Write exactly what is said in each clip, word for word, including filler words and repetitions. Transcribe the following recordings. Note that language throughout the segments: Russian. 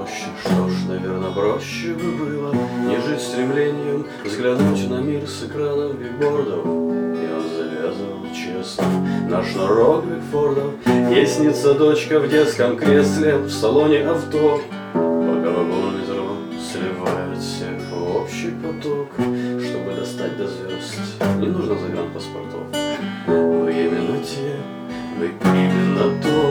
проще. Что ж, наверное, проще бы было не жить стремлением взглянуть на мир с экранов бигбордов. И он завязывал честно наш норок Бигфордов. Ей снится дочка в детском кресле в салоне авто, пока вагон метро сливает всех в общий поток. Чтобы достать до звезд, не нужно загранпаспортов. Вы именно те, вы именно то.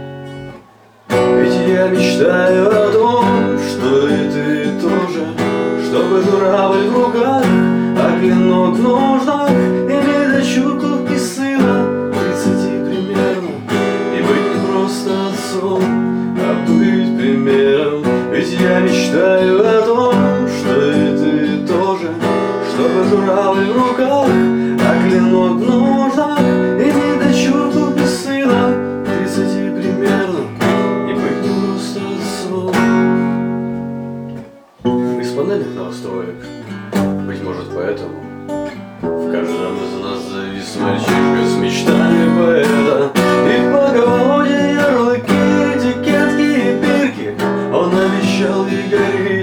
Ведь я мечтаю о том, что и ты тоже, чтобы журавль в руках, а клинок в ножнах, иметь дочурку и сына тридцати примерно, и быть не просто отцом, а быть примером. Ведь я мечтаю о том, что и ты тоже, чтобы журавль в руках, а клинок в ножнах, иметь дочурку и сына тридцати примерно, и быть не просто отцом. Из панельных новостроек, быть может поэтому, в каждом из нас завис мальчишка с мечтами поэта. И по погоде ярлыки, этикетки и бирки он обещал ей гореть.